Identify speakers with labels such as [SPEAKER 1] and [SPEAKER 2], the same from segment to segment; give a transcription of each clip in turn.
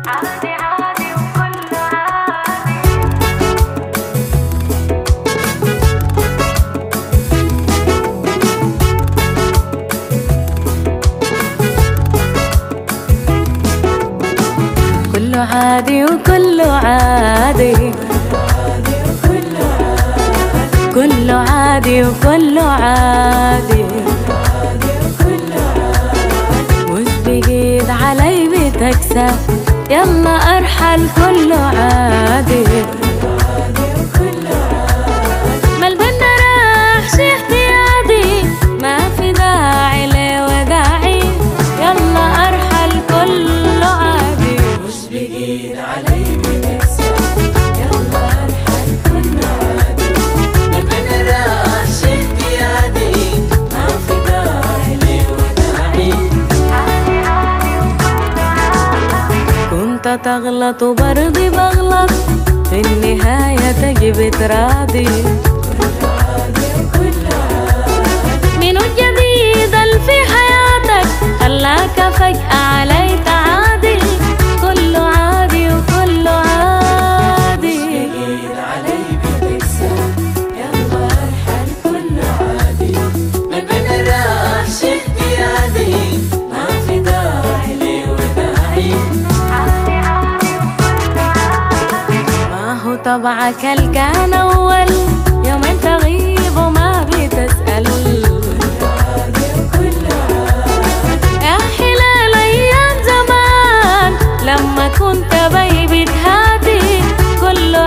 [SPEAKER 1] عادي عادي وكله عادي. كله عادي وكله عادي، كله عادي وكله عادي، مش بقيت علي بتكسب، يلا ارحل كله عادي. ما البنا راح شي احتياطي، ما في داعي لوداعي، يلا ارحل كله عادي. مش بقيت علي بتكسب، يلا ارحل كله عادي. ما البنا راح شي احتياطي، ما في داعي لوداعي، عادي عادي وكله عادي. كنت تغلط وبرضي بغلط، في النهاية تجي بتراضي. منو الجديد اللي في حياتك خلاك فجأة علي تعادي؟ كله عادي وكله عادي. مش بقيت علي بتكسب، يلا ارحل كله عادي. ما البنا راح شي احتياطي، ما في داعي لوداعي، عادي عادي وكله عادي. ما هو طبعك اللي كان أول، يومين تغيب وما بتسأل. يا حلال أيام زمان لما كنت بيبي هادي، كله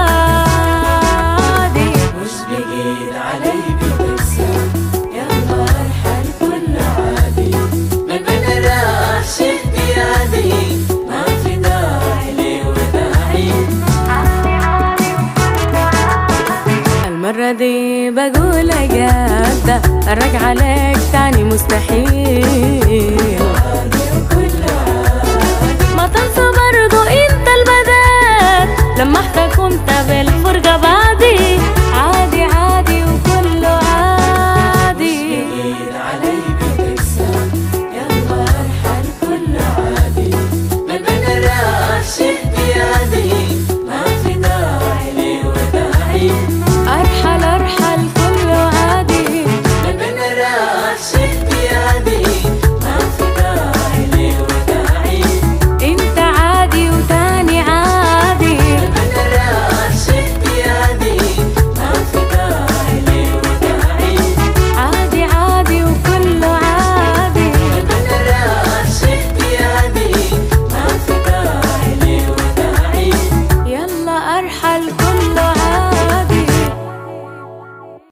[SPEAKER 1] عادي. مش بقيت علي بتكسب، يلا ارحل كله عادي. ما البنا راح شي احتياطي، ما في داعي لوداعي، عادي عادي وكله عادي. المرة دي بقول جادة، الرجعة عليك تاني مستحيل.